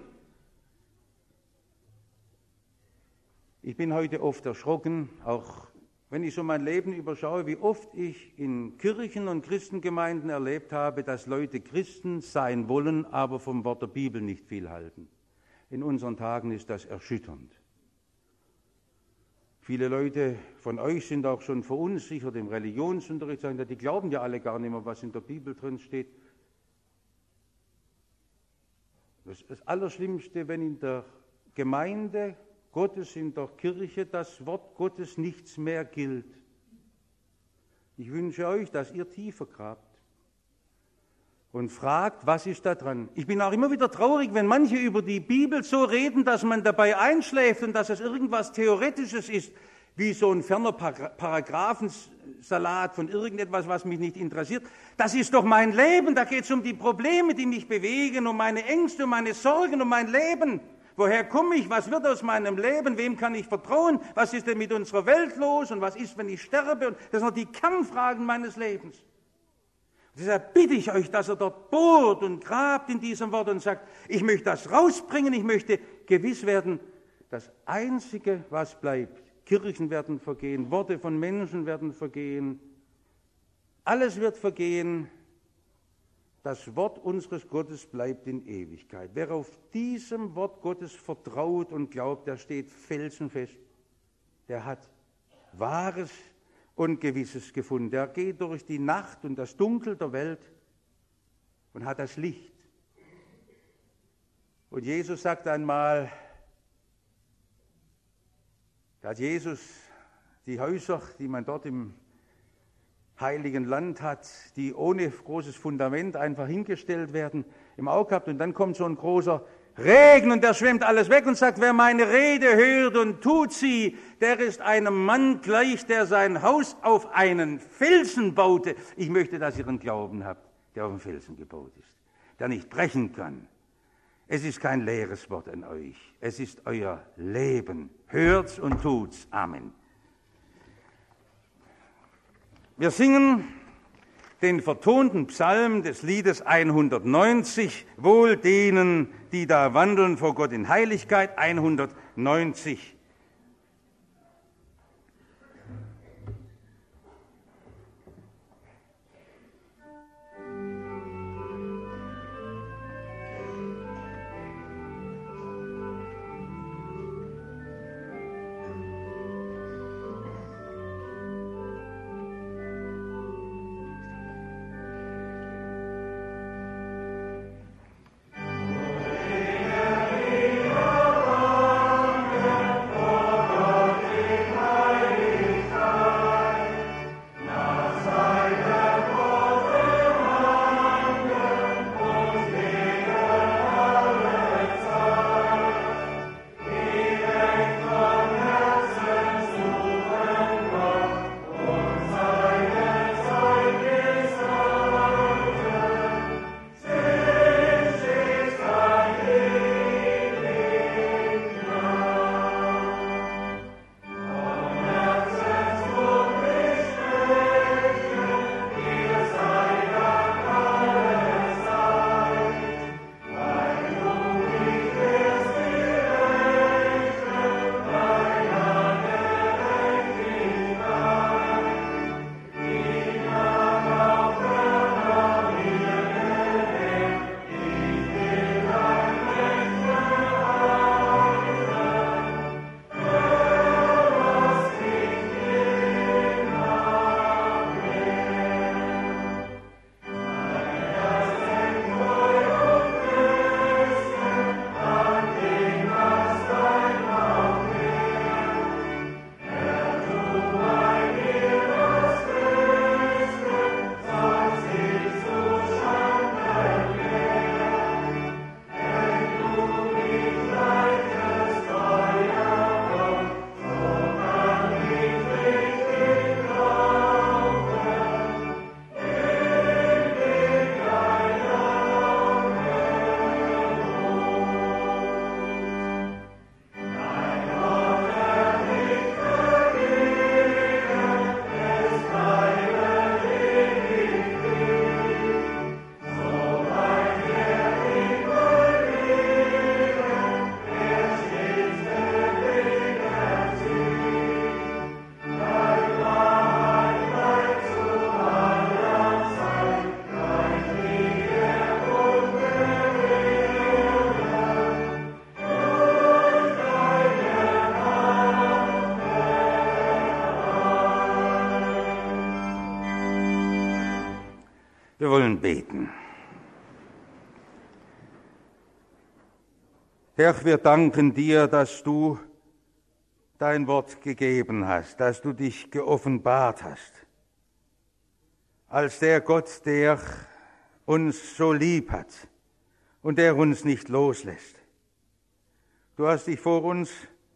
Ich bin heute oft erschrocken, auch wenn ich so mein Leben überschaue, wie oft ich in Kirchen und Christengemeinden erlebt habe, dass Leute Christen sein wollen, aber vom Wort der Bibel nicht viel halten. In unseren Tagen ist das erschütternd. Viele Leute von euch sind auch schon verunsichert im Religionsunterricht, sagen, die glauben ja alle gar nicht mehr, was in der Bibel drin steht. Das ist das Allerschlimmste, wenn in der Gemeinde Gottes, in der Kirche, das Wort Gottes nichts mehr gilt. Ich wünsche euch, dass ihr tiefer grabt und fragt, was ist da dran. Ich bin auch immer wieder traurig, wenn manche über die Bibel so reden, dass man dabei einschläft und dass es irgendwas Theoretisches ist, wie so ein ferner Paragraphensalat von irgendetwas, was mich nicht interessiert. Das ist doch mein Leben, da geht es um die Probleme, die mich bewegen, um meine Ängste, um meine Sorgen, um mein Leben. Woher komme ich? Was wird aus meinem Leben? Wem kann ich vertrauen? Was ist denn mit unserer Welt los? Und was ist, wenn ich sterbe? Und das sind noch die Kernfragen meines Lebens. Und deshalb bitte ich euch, dass ihr dort bohrt und grabt in diesem Wort und sagt, ich möchte das rausbringen, ich möchte gewiss werden, das Einzige, was bleibt, Kirchen werden vergehen, Worte von Menschen werden vergehen, alles wird vergehen. Das Wort unseres Gottes bleibt in Ewigkeit. Wer auf diesem Wort Gottes vertraut und glaubt, der steht felsenfest. Der hat Wahres und Gewisses gefunden. Der geht durch die Nacht und das Dunkel der Welt und hat das Licht. Und Jesus sagt einmal, da hat Jesus die Häuser, die man dort im Heiligen Land hat, die ohne großes Fundament einfach hingestellt werden, im Auge gehabt. Und dann kommt so ein großer Regen und der schwemmt alles weg und sagt, wer meine Rede hört und tut sie, der ist einem Mann gleich, der sein Haus auf einen Felsen baute. Ich möchte, dass ihr einen Glauben habt, der auf einen Felsen gebaut ist, der nicht brechen kann. Es ist kein leeres Wort an euch, es ist euer Leben. Hört's und tut's. Amen. Wir singen den vertonten Psalm des Liedes hundertneunzig, wohl denen, die da wandeln vor Gott in Heiligkeit, hundertneunzig. Wir wollen beten. Herr, wir danken dir, dass du dein Wort gegeben hast, dass du dich geoffenbart hast, als der Gott, der uns so lieb hat und der uns nicht loslässt. Du hast dich vor uns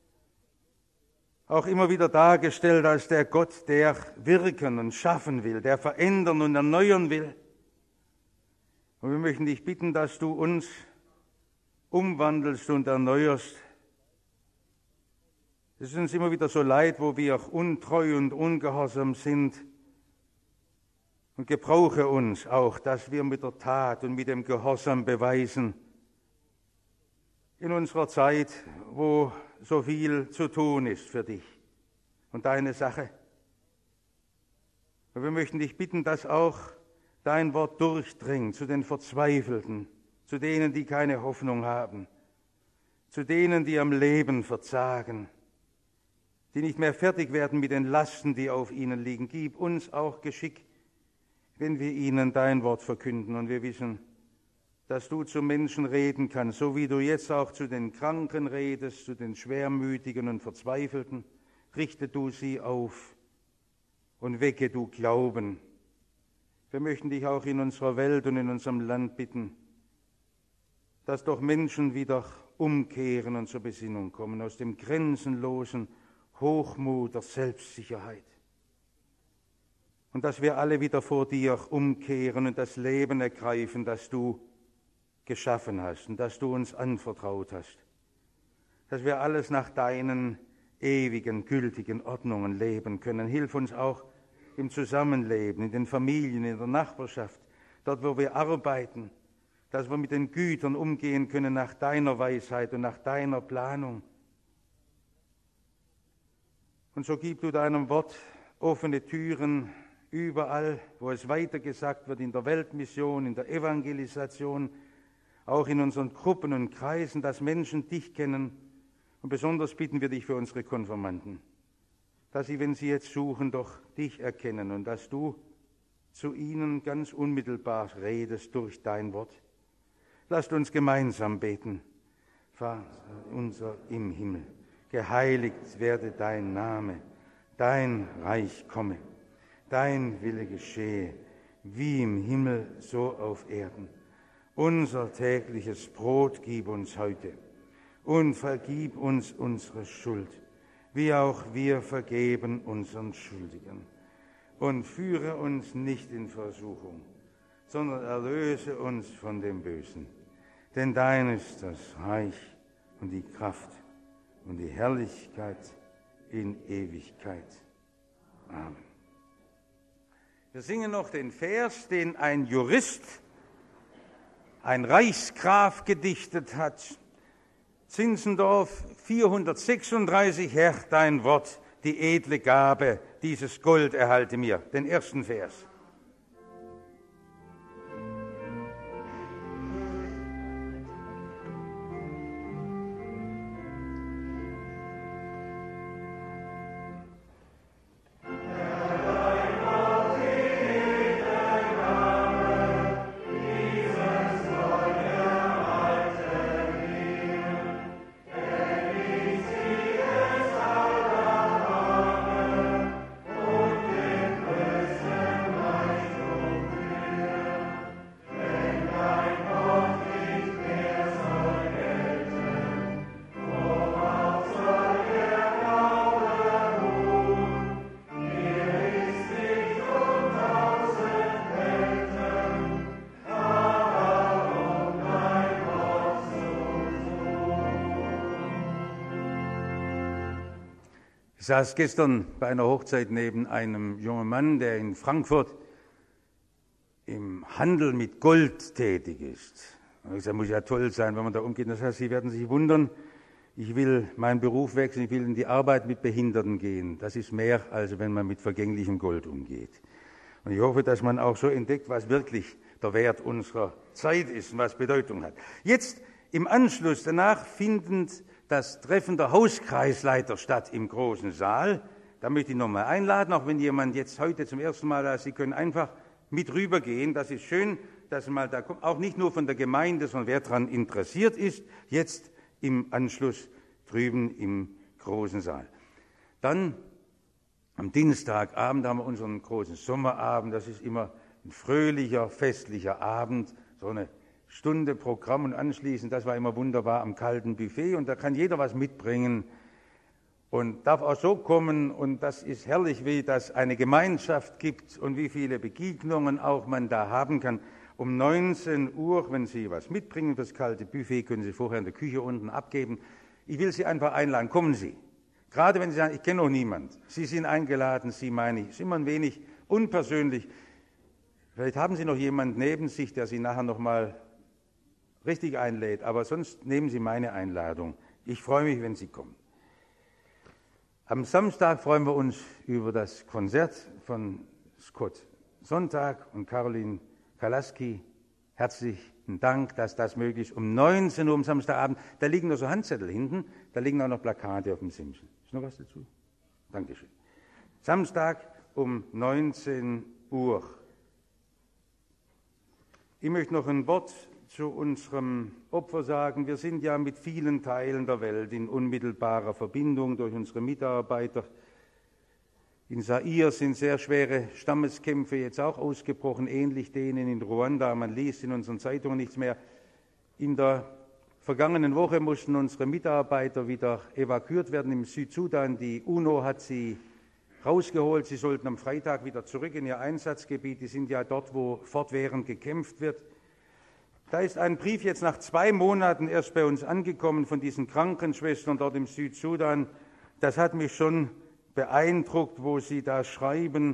auch immer wieder dargestellt als der Gott, der wirken und schaffen will, der verändern und erneuern will. Und wir möchten dich bitten, dass du uns umwandelst und erneuerst. Es ist uns immer wieder so leid, wo wir untreu und ungehorsam sind. Und gebrauche uns auch, dass wir mit der Tat und mit dem Gehorsam beweisen, in unserer Zeit, wo so viel zu tun ist für dich und deine Sache. Und wir möchten dich bitten, dass auch dein Wort durchdringt zu den Verzweifelten, zu denen, die keine Hoffnung haben, zu denen, die am Leben verzagen, die nicht mehr fertig werden mit den Lasten, die auf ihnen liegen. Gib uns auch Geschick, wenn wir ihnen dein Wort verkünden und wir wissen, dass du zu Menschen reden kannst, so wie du jetzt auch zu den Kranken redest, zu den Schwermütigen und Verzweifelten. Richte du sie auf und wecke du Glauben. Wir möchten dich auch in unserer Welt und in unserem Land bitten, dass doch Menschen wieder umkehren und zur Besinnung kommen, aus dem grenzenlosen Hochmut der Selbstsicherheit. Und dass wir alle wieder vor dir umkehren und das Leben ergreifen, das du geschaffen hast und das du uns anvertraut hast. Dass wir alles nach deinen ewigen, gültigen Ordnungen leben können. Hilf uns auch, im Zusammenleben, in den Familien, in der Nachbarschaft, dort, wo wir arbeiten, dass wir mit den Gütern umgehen können nach deiner Weisheit und nach deiner Planung. Und so gib du deinem Wort offene Türen überall, wo es weitergesagt wird, in der Weltmission, in der Evangelisation, auch in unseren Gruppen und Kreisen, dass Menschen dich kennen. Und besonders bitten wir dich für unsere Konfirmanden, dass sie, wenn sie jetzt suchen, doch dich erkennen und dass du zu ihnen ganz unmittelbar redest durch dein Wort. Lasst uns gemeinsam beten. Vater unser im Himmel, geheiligt werde dein Name, dein Reich komme, dein Wille geschehe, wie im Himmel, so auf Erden. Unser tägliches Brot gib uns heute und vergib uns unsere Schuld, wie auch wir vergeben unseren Schuldigen. Und führe uns nicht in Versuchung, sondern erlöse uns von dem Bösen. Denn dein ist das Reich und die Kraft und die Herrlichkeit in Ewigkeit. Amen. Wir singen noch den Vers, den ein Jurist, ein Reichsgraf gedichtet hat. Zinzendorf, vierhundertsechsunddreißig, Herr, dein Wort, die edle Gabe, dieses Gold erhalte mir. Den ersten Vers. Ich saß gestern bei einer Hochzeit neben einem jungen Mann, der in Frankfurt im Handel mit Gold tätig ist. Und ich sage, muss ja toll sein, wenn man da umgeht. Das heißt, Sie werden sich wundern, ich will meinen Beruf wechseln, ich will in die Arbeit mit Behinderten gehen. Das ist mehr, als wenn man mit vergänglichem Gold umgeht. Und ich hoffe, dass man auch so entdeckt, was wirklich der Wert unserer Zeit ist und was Bedeutung hat. Jetzt im Anschluss danach findet das Treffen der Hauskreisleiter statt im großen Saal. Da möchte ich nochmal einladen, auch wenn jemand jetzt heute zum ersten Mal da ist, Sie können einfach mit rübergehen. Das ist schön, dass man mal da kommt, auch nicht nur von der Gemeinde, sondern wer daran interessiert ist, jetzt im Anschluss drüben im großen Saal. Dann am Dienstagabend haben wir unseren großen Sommerabend. Das ist immer ein fröhlicher, festlicher Abend, so eine Stunde Programm und anschließend, das war immer wunderbar am kalten Buffet und da kann jeder was mitbringen und darf auch so kommen und das ist herrlich, wie das eine Gemeinschaft gibt und wie viele Begegnungen auch man da haben kann. Um neunzehn Uhr, wenn Sie was mitbringen fürs kalte Buffet, können Sie vorher in der Küche unten abgeben. Ich will Sie einfach einladen, kommen Sie. Gerade wenn Sie sagen, ich kenne noch niemand. Sie sind eingeladen, Sie meine ich. Ist immer ein wenig unpersönlich. Vielleicht haben Sie noch jemanden neben sich, der Sie nachher noch mal richtig einlädt, aber sonst nehmen Sie meine Einladung. Ich freue mich, wenn Sie kommen. Am Samstag freuen wir uns über das Konzert von Scott Sonntag und Caroline Kalaski. Herzlichen Dank, dass das möglich ist. Um neunzehn Uhr am Samstagabend, da liegen noch so Handzettel hinten, da liegen auch noch Plakate auf dem Simsen. Ist noch was dazu? Dankeschön. Samstag um neunzehn Uhr. Ich möchte noch ein Wort zu unserem Opfer sagen. Wir sind ja mit vielen Teilen der Welt in unmittelbarer Verbindung durch unsere Mitarbeiter. In Zaire sind sehr schwere Stammeskämpfe jetzt auch ausgebrochen, ähnlich denen in Ruanda. Man liest in unseren Zeitungen nichts mehr. In der vergangenen Woche mussten unsere Mitarbeiter wieder evakuiert werden im Südsudan. Die UNO hat sie rausgeholt. Sie sollten am Freitag wieder zurück in ihr Einsatzgebiet. Die sind ja dort, wo fortwährend gekämpft wird. Da ist ein Brief jetzt nach zwei Monaten erst bei uns angekommen von diesen Krankenschwestern dort im Südsudan. Das hat mich schon beeindruckt, wo sie da schreiben,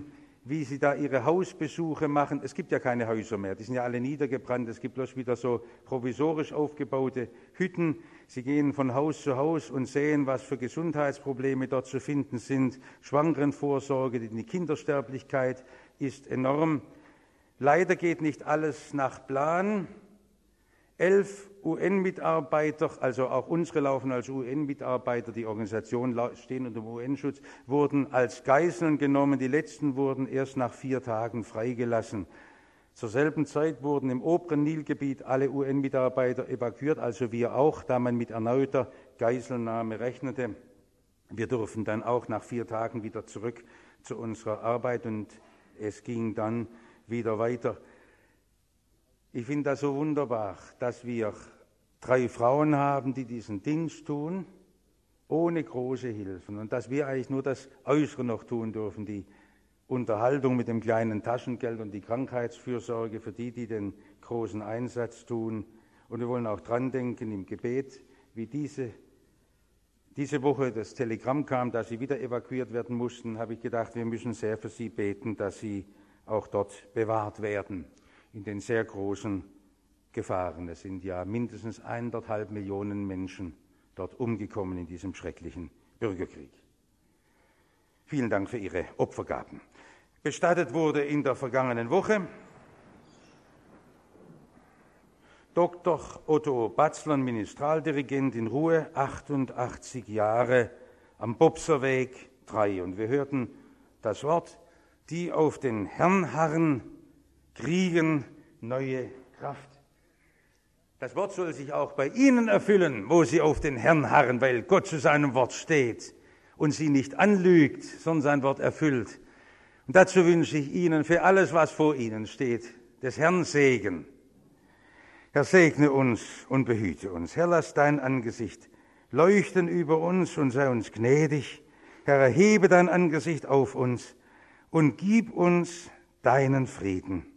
wie sie da ihre Hausbesuche machen. Es gibt ja keine Häuser mehr, die sind ja alle niedergebrannt. Es gibt bloß wieder so provisorisch aufgebaute Hütten. Sie gehen von Haus zu Haus und sehen, was für Gesundheitsprobleme dort zu finden sind. Schwangerenvorsorge, die Kindersterblichkeit ist enorm. Leider geht nicht alles nach Plan. Elf U N-Mitarbeiter, also auch unsere laufen als U N-Mitarbeiter, die Organisationen stehen unter dem U N-Schutz, wurden als Geiseln genommen. Die letzten wurden erst nach vier Tagen freigelassen. Zur selben Zeit wurden im oberen Nilgebiet alle U N-Mitarbeiter evakuiert, also wir auch, da man mit erneuter Geiselnahme rechnete. Wir durften dann auch nach vier Tagen wieder zurück zu unserer Arbeit und es ging dann wieder weiter. Ich finde das so wunderbar, dass wir drei Frauen haben, die diesen Dienst tun, ohne große Hilfen. Und dass wir eigentlich nur das Äußere noch tun dürfen, die Unterhaltung mit dem kleinen Taschengeld und die Krankheitsfürsorge für die, die den großen Einsatz tun. Und wir wollen auch dran denken im Gebet, wie diese, diese Woche das Telegramm kam, dass sie wieder evakuiert werden mussten, habe ich gedacht, wir müssen sehr für sie beten, dass sie auch dort bewahrt werden. In den sehr großen Gefahren. Es sind ja mindestens eineinhalb Millionen Menschen dort umgekommen in diesem schrecklichen Bürgerkrieg. Vielen Dank für Ihre Opfergaben. Bestattet wurde in der vergangenen Woche Doktor Otto Batzler, Ministraldirigent in Ruhe, achtundachtzig Jahre, am Bobserweg drei. Und wir hörten das Wort, die auf den Herrn harren, kriegen neue Kraft. Das Wort soll sich auch bei Ihnen erfüllen, wo Sie auf den Herrn harren, weil Gott zu seinem Wort steht und Sie nicht anlügt, sondern sein Wort erfüllt. Und dazu wünsche ich Ihnen für alles, was vor Ihnen steht, des Herrn Segen. Herr, segne uns und behüte uns. Herr, lass dein Angesicht leuchten über uns und sei uns gnädig. Herr, erhebe dein Angesicht auf uns und gib uns deinen Frieden.